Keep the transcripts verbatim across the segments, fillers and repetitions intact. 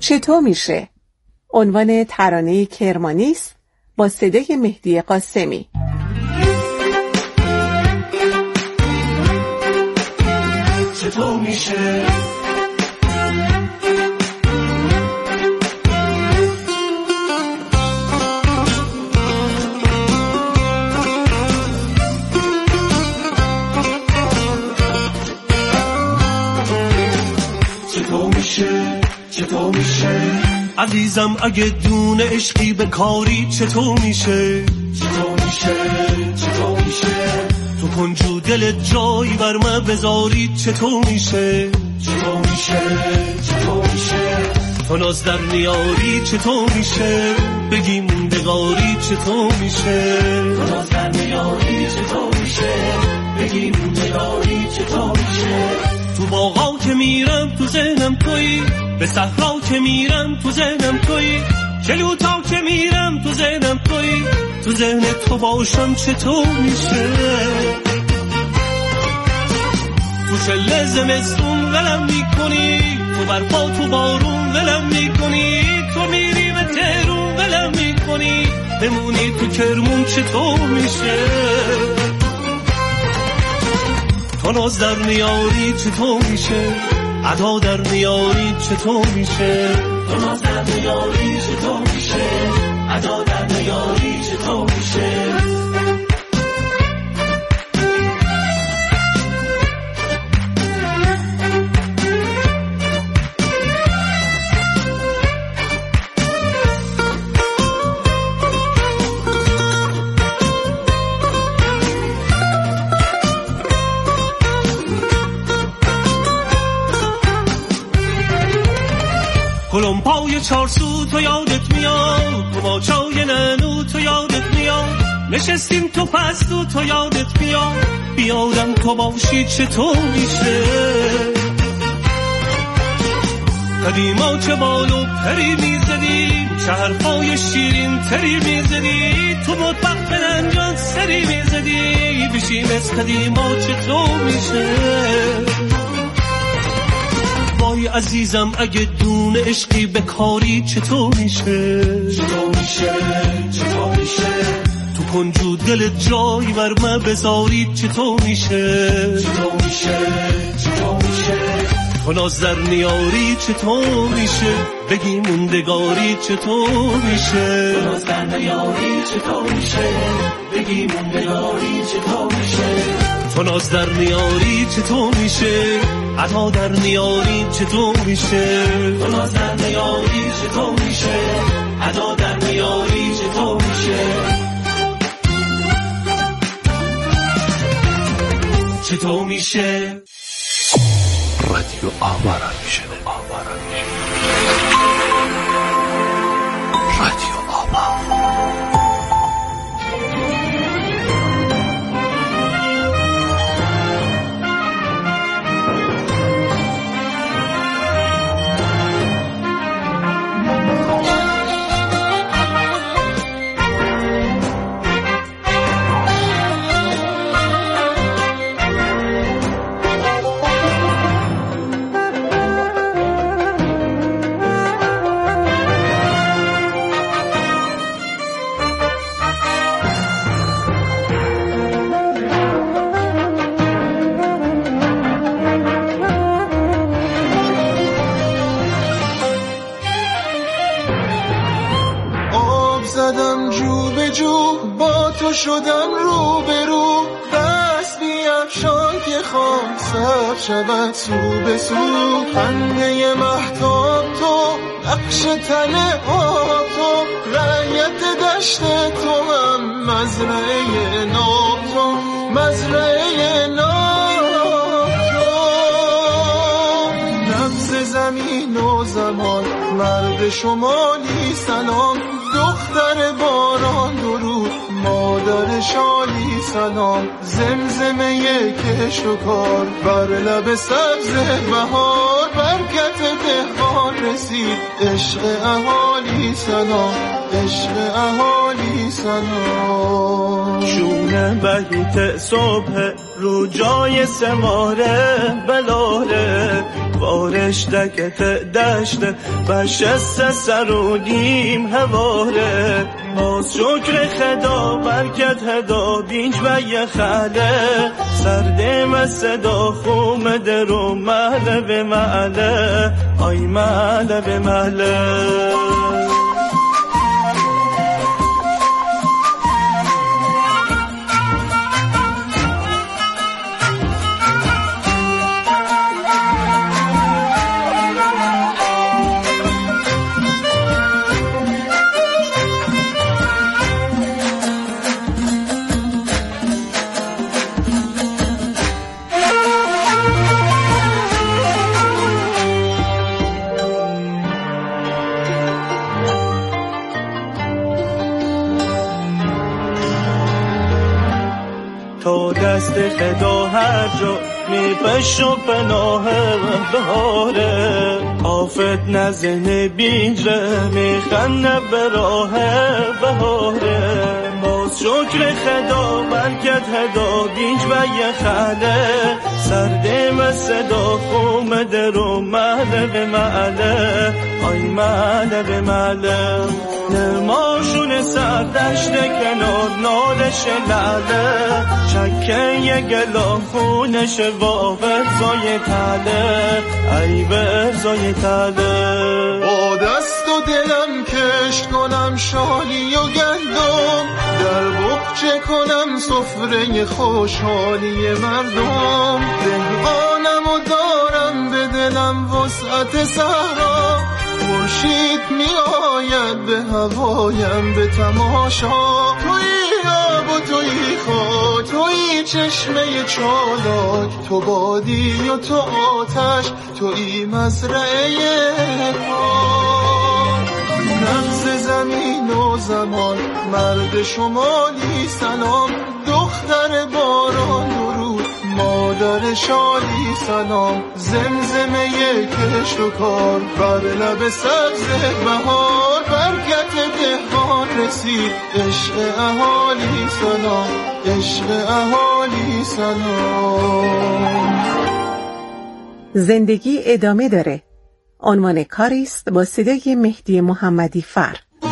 چطور میشه؟ عنوان ترانه کرمانی است با صدای مهدی قاسمی. چطور میشه؟ چطور میشه؟ چطور میشه؟ عزیزم اگه دون عشقی به کاری چطور میشه؟ چطور میشه؟ چطور میشه؟ تو کنجو دل جایی بر من بذاری چطور میشه؟ چطور میشه؟ چطور میشه؟ تو ناز در میاری چطور میشه؟ بگی موندگاری چطور میشه؟ تو ناز در میاری چطور میشه؟ بگی موندگاری چطور میشه؟ تو باغا که میرم تو ذهنم تویی، به صحرا که میرم تو ذهنم تویی، جلوتا که میرم تو ذهنم تویی، تو ذهن تو باشم چطور میشه؟ تو چله زمستون ولم میکنی، تو برفا تو بارون ولم میکنی، تو میری به تهرون ولم میکنی، بمونی تو کرمون چطور میشه؟ تو ناز در میاری چطور میشه؟ ادا در میاری چطور میشه؟ تو ناز در میاری چطور میشه؟ ادا در میاری چطور میشه؟ کلمپای چارسو تو یادت میاد، تو با چای ننو تو یادت میاد، نشستیم تو پستو تو یادت میاد، بیادم تو باشی چطور میشه؟ قدیما چه بالو پری میزدی، چه حرفای شیرین تری میزدی، تو مطبخ به ننجان سری میزدی، بشیم از قدیما چطور میشه؟ وای عزیزم اگه دون عشقی به کاری چطور میشه؟ چطور میشه؟ چطور میشه؟ تو کنجو دل جایی بر من بذاری چطور میشه؟ چطور میشه؟ چطور میشه؟ تو ناز در میاری چطور میشه؟ بگی موندگاری چطور میشه؟ تو ناز در میاری چطور میشه؟ بگی موندگاری چطور میشه؟ تو ناز در میاری چطور میشه؟ ادا در میاری چطور میشه؟ تو ناز در میاری چطور میشه؟ ادا در میاری چطور میشه؟ چطور میشه؟ رادیو آوارا میشه آوارا میشه رادیو آوا. شدم رو به رو دست بیفشان که خواهم سر شود سو به سو، خنده مهتاب تو، نقش تن آب تو، رعیت دشت تو، هم مزرعه ناب تو، مزرعه ناب تو، نبض زمین و زمان، مرد شمالی سلام، دختر باران درود، مادر شالی سلام، زمزمه کش و کار، بر لب سبز بهار، برکت دهقان رسید، عشق اهالی سلام، عشق اهالی سلام. شونه بهیت صبح رو جای سماره بلاره بارش دکت دشت بشست سرودیم هواره باز شکر خدا برکت هدا بینج و یه خله سردم صدا خوم در و محله به محله آی محله به محله. تا دست خدا هر جا میپش و پناه بهاره آفت نزنه بیجره میخنه به راه بهاره باز شکر خدا برکت هدا بینج و یه خله سردم صدا خوم در و محله به محله آی محله به محله. نماشون سردشت کنار نالش لعله چکه یه گلا خونش واقع زای تله ای برزای تله. با دست و دلم کشت کنم شالی و گندم در بخچه کنم سفره خوشحالی مردم دهقانم و دارم به دلم وسعت صحرا خورشید می آید به هوایم به تماشا تویی آب و تویی خاک تویی چشمه چالاک تو بادی و تو آتش تویی مزرعه پاک نبض زمین و زمان مرد شمالی سلام دختر باران درود مادر شالی سلام زمزمه کشت و کار بر لب سبز بهار برکت دهقان رسید عشق اهالی سلام عشق اهالی سلام. زندگی ادامه داره. عنوان کاری است با صدای مهدی محمدی فر.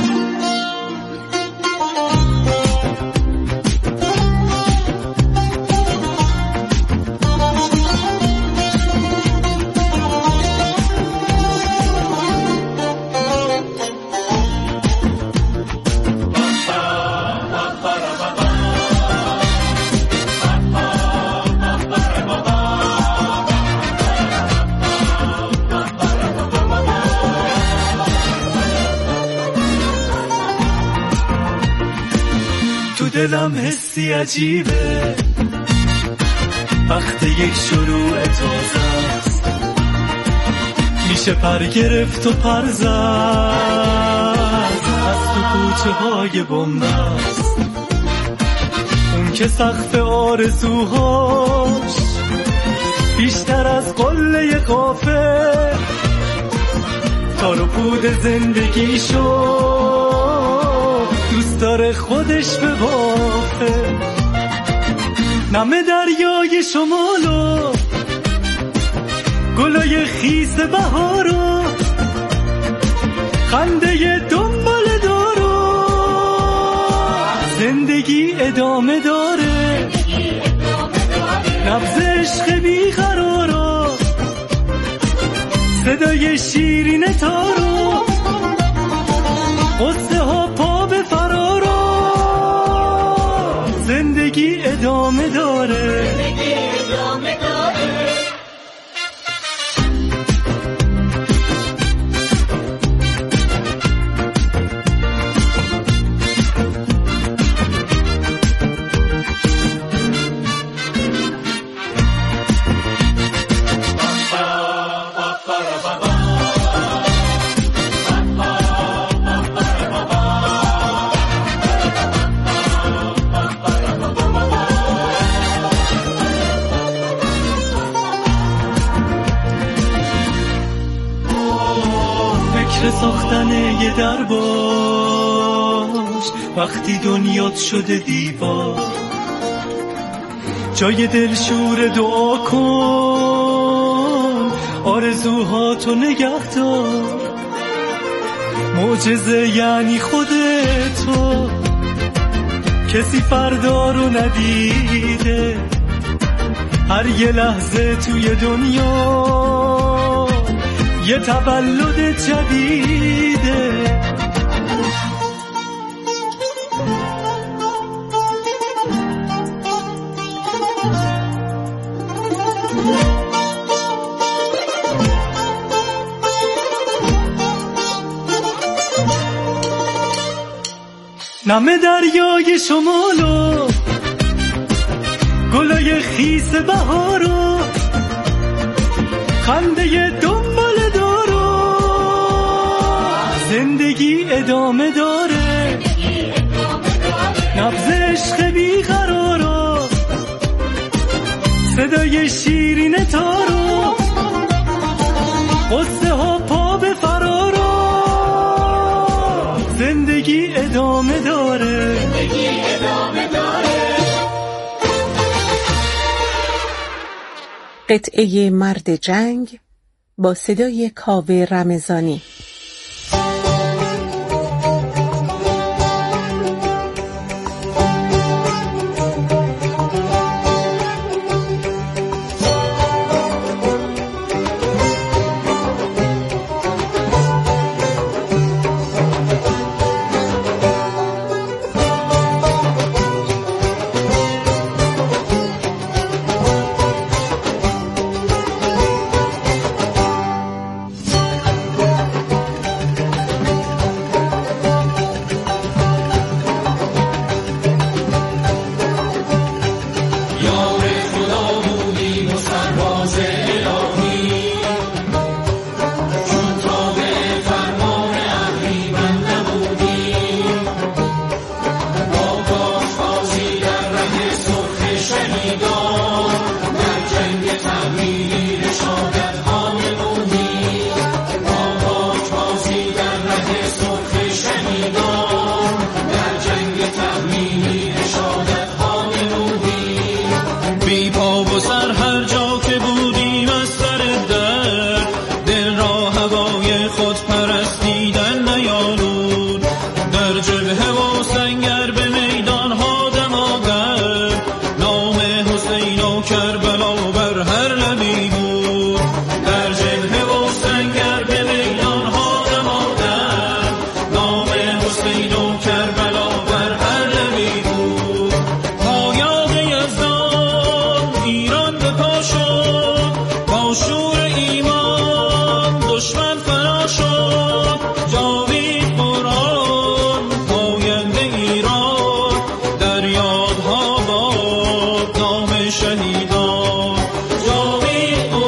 دلم حسی عجیبه وقت یک شروع تازه است میشه پر گرفت و پر زد از تو کوچه های بنبست اون که سقف آرزوهاش بیشتر از قله قافه تار و پود زندگیشو دوست داره خودش به بافه نم دریای شمالو گلای خیس بهارو خنده دنبال دارو زندگی ادامه داره نبض عشق بیقرارو صدای شیرین تارو قصه ها پا به فرارو زندگی ادامه داره زندگی ادامه داره. ساختن یه در باش وقتی دنیات شده دیوار، جای دلشور دعا کن، آرزوهاتو نگه دار. معجزه یعنی خودتو، کسی فردا رو ندیده. هر یه لحظه توی دنیا یه تولد جدیده. نم دریای شمالو، گلای خیس بهارو، خنده دنبال دارو، زندگی ادامه داره. نبض عشق بیقرارو، صدای شیرین تارو، قصه ها پا به فرارو، زندگی ادامه داره. زندگی ادامه داره. قطعه مرد جنگ با صدای کاوه رمضانی. شهیدان جاوید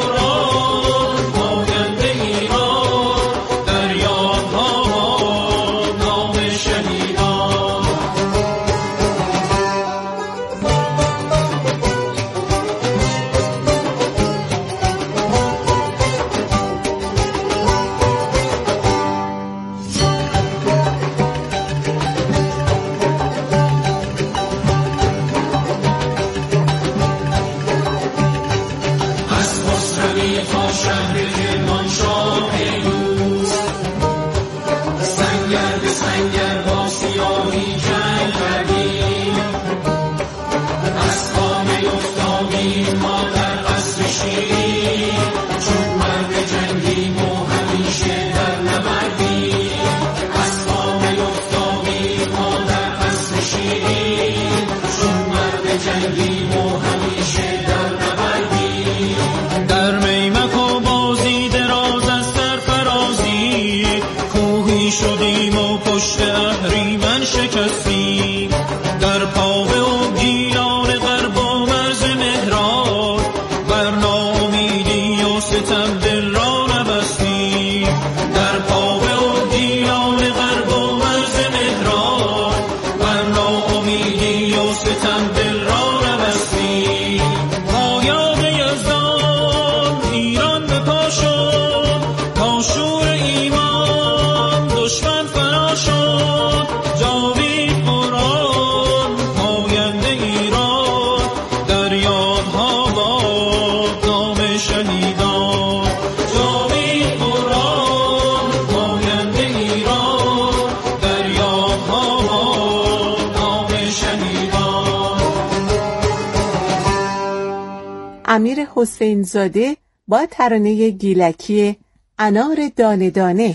امیر حسین زاده با ترانه گیلکی انار دانه دانه.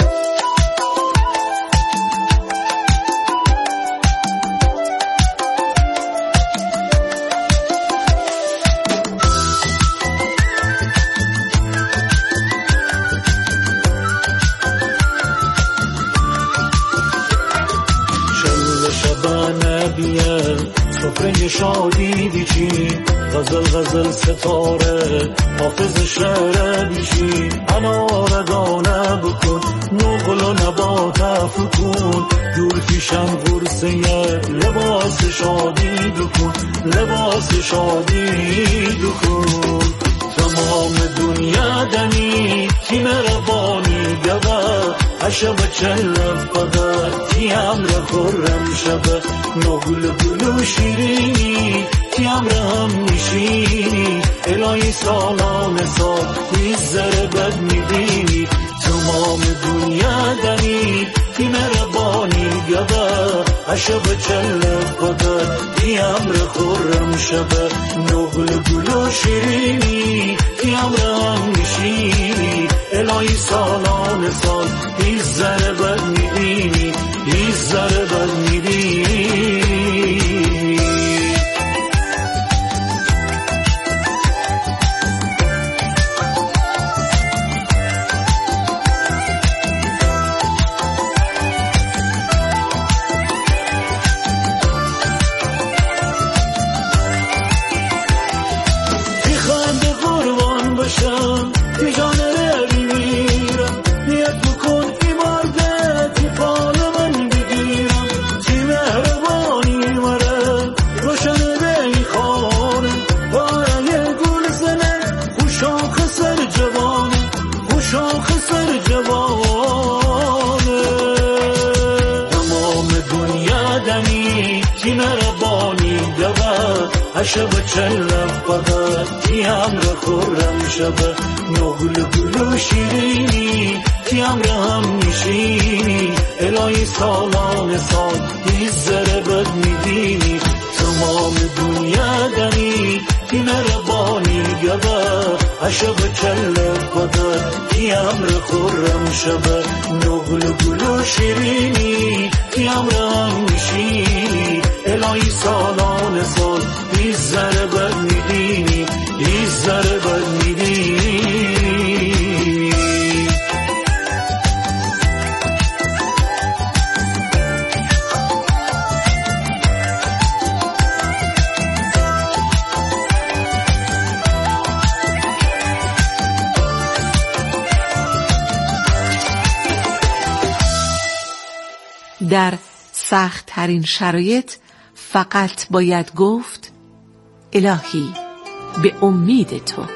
سفره شادی بیچین، غزل غزل ستاره حافظ شعر بیشین. انار دانه بکن نقل و نبات افکن، دور پیشم غرصه لباس شادی بکن، لباس شادی بکن. تمام دنیا دنی تیم ربانی گوه، عشب چلف قدر تیم را خورم شبه. نگل گلو شیرینی تیم را هم نشینی، الهی سالان سال میزر بد میبینی. تمام دنیا دنی تیم ربانی گوه، عشب چلف قدر تیم را خورم شبه. نگل گلو شیرینی تیم را هم نشینی، الهی سالان سال هیچ ذره بد میبینی، هیچ ذره بد میبینی. عشب چلف قدر تیم را خورم شبه. نگل گلو شیرینی تیم را هم نشینی، الهی سالان سال هیچ ذره بد میبینی. تمام دنیا دنی تیم ربانی گوه، عشب چلف قدر تیم را خورم شبه. نگل گلو شیرینی تیم را هم نشینی، الهی سالان سال هیچ ذره بد میبینی، هیچ ذره بد میبینی. در سخت ترین شرایط فقط باید گفت الهی به امید تو.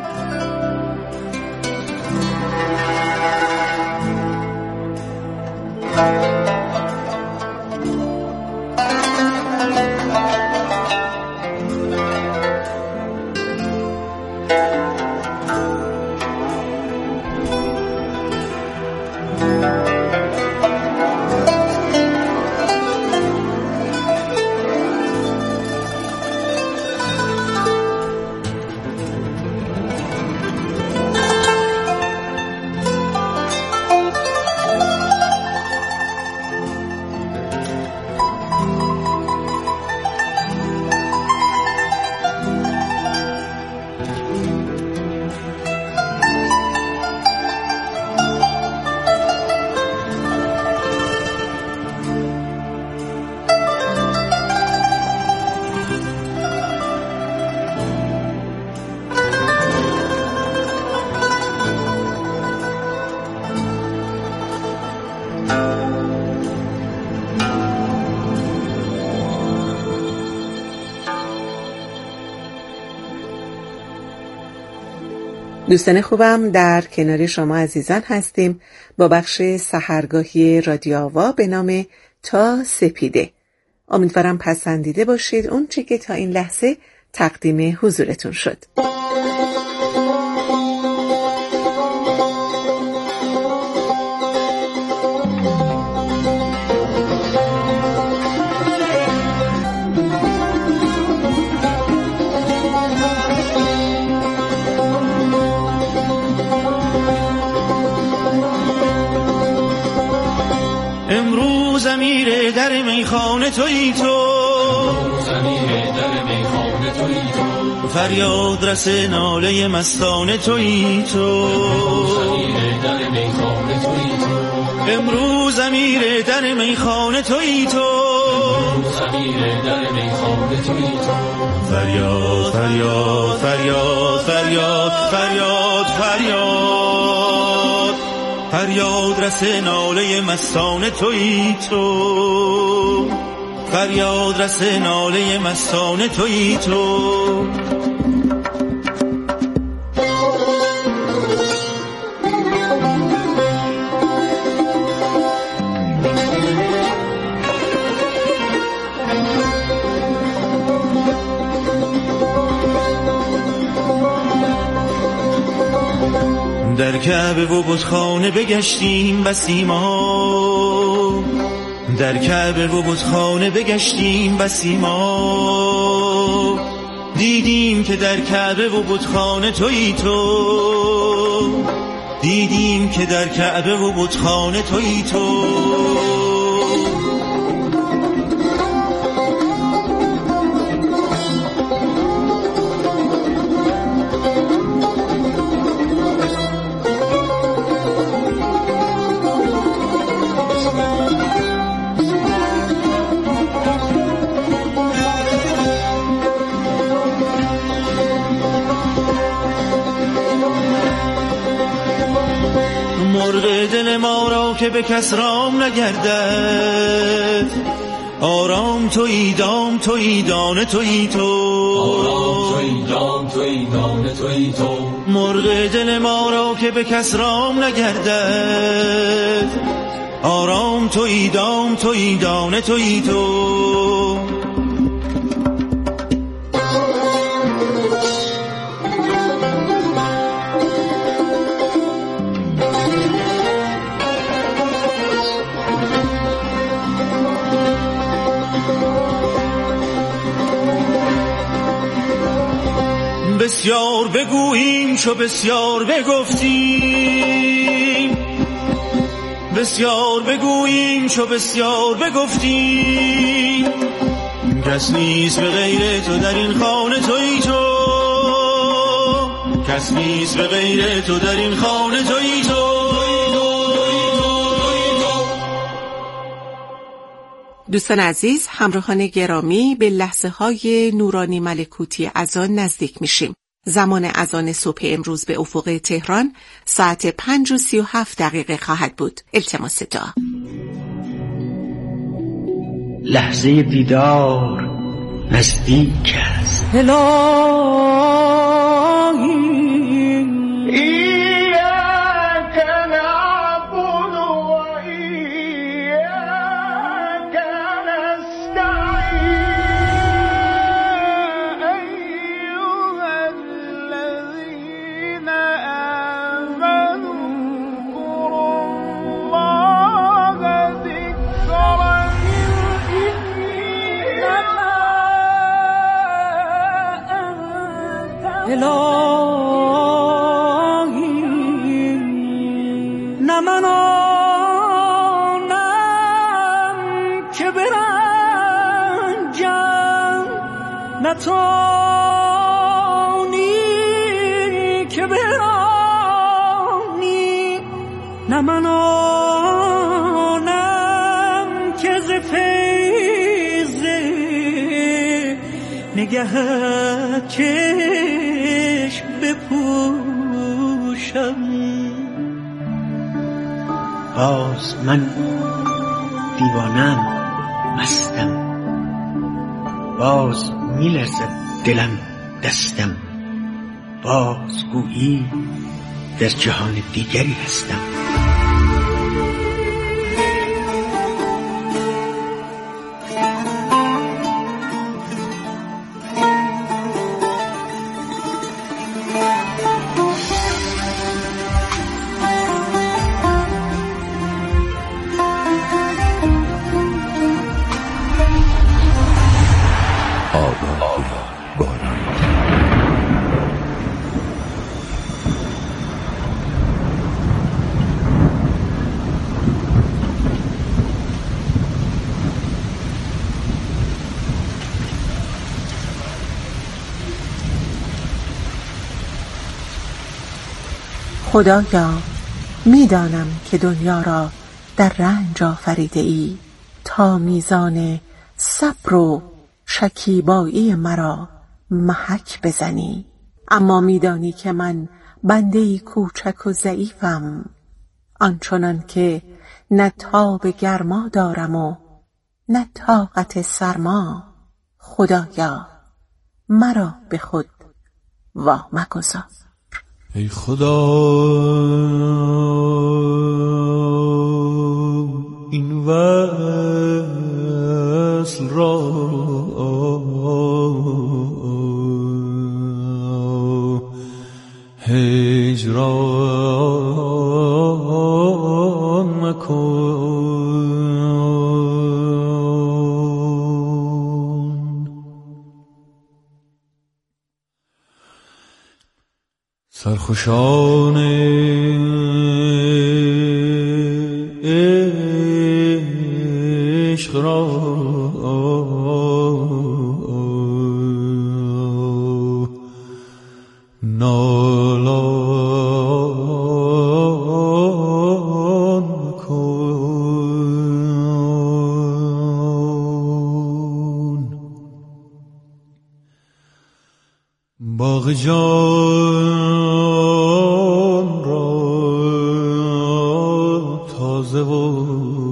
دوستان خوبم، در کنار شما عزیزان هستیم با بخش سحرگاهی رادیو آوا به نام تا سپیده. امیدوارم پسندیده باشید اون چی که تا این لحظه تقدیم حضورتون شد. ضمیر در میخانه تویی تو، ضمیر در میخانه تویی تو، فریاد رس ناله مستانه تویی تو، ضمیر در میخانه تویی تو، امروز ضمیر در میخانه تویی تو، ضمیر در میخانه تویی تو، فریاد فریاد فریاد فریاد فریاد فریاد فریاد رس ناله مستانه تویی تو، فریاد رس ناله مستانه تویی تو. در کعبه و بتخانه بگشتیم بسی ما، در کعبه و بتخانه بگشتیم بسی ما، دیدیم که در کعبه و بتخانه تویی تو، دیدیم که در کعبه و بتخانه تویی تو. مرغ دل ما را که به کس رام نگردد، آرام تویی دام تویی دانه تویی تو، آرام تویی دام تویی دانه تویی تو، مرغ دل ما را که به کس رام نگردد، آرام تویی دام تویی دانه تویی تو. بسیار بگوییم چو بسیار بگفتیم، بسیار بگوییم چو بسیار بگفتیم، کس نیست به غیر تو در این خانه تویی تو، کس نیست به غیر تو در این خانه تویی تو. دوستان عزیز، همراهان گرامی، به لحظه های نورانی ملکوتی اذان نزدیک میشیم. زمان اذان صبح امروز به افق تهران ساعت پنج و سی و هفت دقیقه خواهد بود. التماس دعا. لحظه دیدار نزدیک است. نه من آنم که برنجم، نه توانی که برانی، نه من آنم که ز فیض نگهت چشم بپوشم. باز من دیوانم، مستم، باز میلرزد دلم دستم، باز گویی در جهان دیگری هستم. خدایا میدانم که دنیا را در رنج آفریده ای تا میزان صبر و شکیبایی مرا محک بزنی، اما میدانی که من بنده‌ای کوچک و ضعیفم، آنچنان که نه تاب گرما دارم و نه طاقت سرما. خدایا مرا به خود وامگذار. ای خدا این وصل را هجران مکن. سرخوشان عشق را نالان کن. باغ جان را تازه و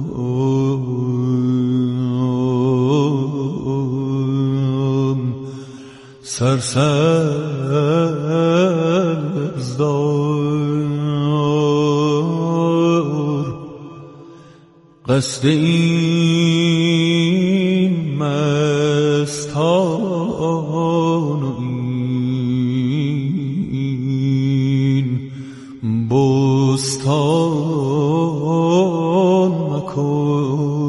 سرسبز دار، قصد این مستان و این بستان مکن.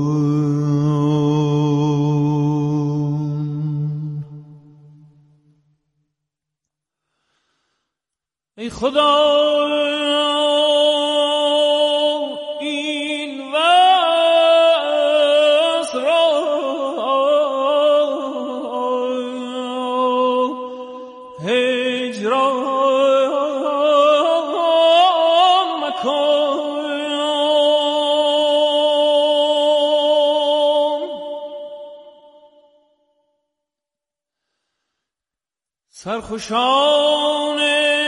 ای خدا این وصل را هجران مکن. سرخوشان